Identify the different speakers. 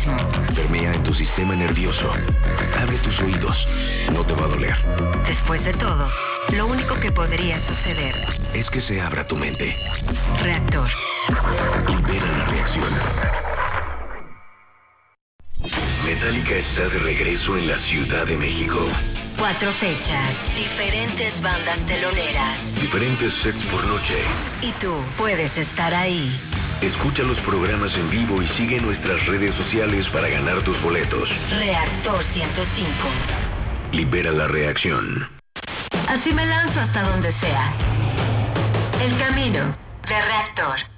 Speaker 1: Permea en tu sistema nervioso. Abre tus oídos. No te va a doler.
Speaker 2: Después de todo, lo único que podría suceder
Speaker 1: es que se abra tu mente.
Speaker 2: Reactor.
Speaker 1: Libera la reacción. Metallica está de regreso en la Ciudad de México.
Speaker 2: 4 fechas, diferentes bandas teloneras,
Speaker 1: diferentes sets por noche.
Speaker 2: Y tú puedes estar ahí.
Speaker 1: Escucha los programas en vivo y sigue nuestras redes sociales para ganar tus boletos.
Speaker 2: Reactor 105.
Speaker 1: Libera la reacción.
Speaker 2: Así me lanzo hasta donde sea. El camino de Reactor.